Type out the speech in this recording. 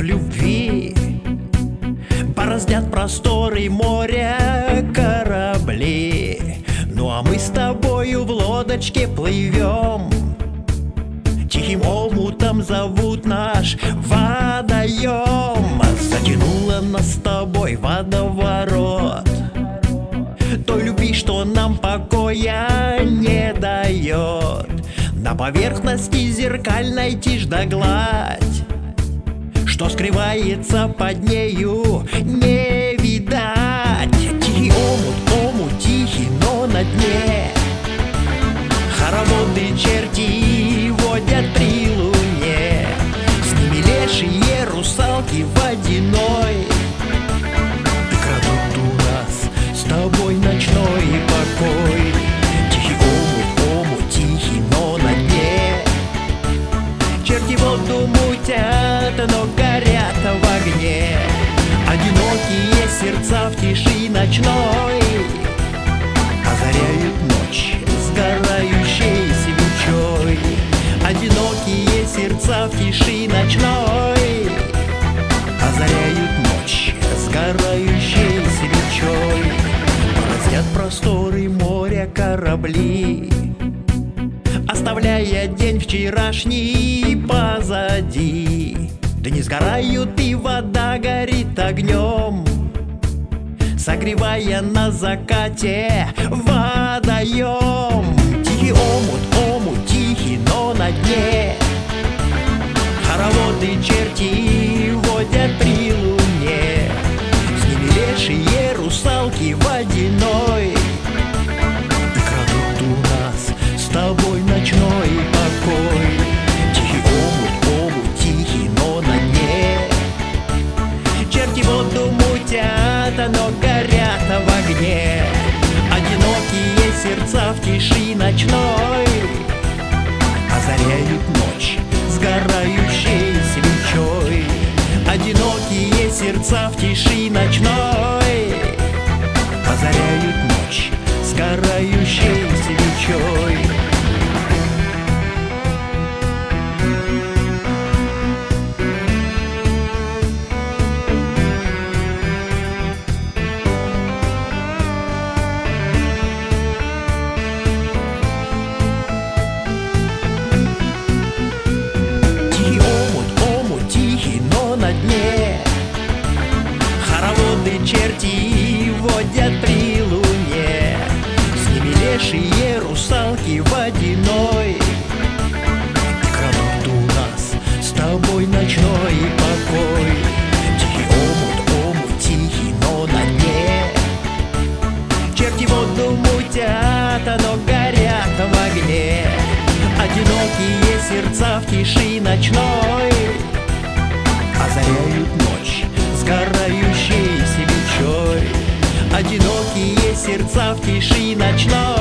любви бороздят просторы моря корабли. Ну а мы с тобою в лодочке плывем, тихим омутом зовут наш водоем. Затянуло нас с тобой водоворот той любви, что нам покоя не дает. На поверхности зеркальной тишь да гладь, что скрывается под нею, не видать. Тихий омут, омут тихий, но на дне хороводы черти водят при луне. С ними лешие русалки водяной, и крадут у нас с тобой ночной покой. Тихий омут, омут тихий, но на дне черти воду мутят, но горят в огне. Одинокие сердца в тиши ночной озаряют ночь сгорающей свечой. Одинокие сердца в тиши ночной озаряют ночь сгорающей свечой. Бороздят просторы моря корабли, оставляя день вчерашний позади. Дни сгорают и вода горит огнем, согревая на закате водоем. Тихий омут, омут тихий, но на дне хороводы черти водят при луне. С ними лешие русалки водяной, и крадут у нас с тобой ночной покой. Тихий омут, омут тихий, но на дне черти воду мутят, но горят в огне. Одинокие сердца в тиши ночной озаряют ночь сгорающей свечой. Одинокие сердца в тиши ночной озаряют ночь сгорающей свечой. Хороводы черти водят при луне, с ними лешие русалки водяной, и крадут у нас с тобой ночной покой. Тихий омут, омут тихий, но на дне черти воду мутят, но горят в огне. Одинокие сердца в тиши ночной озаряют ночь сгорающей свечой. Одинокие сердца в тиши ночной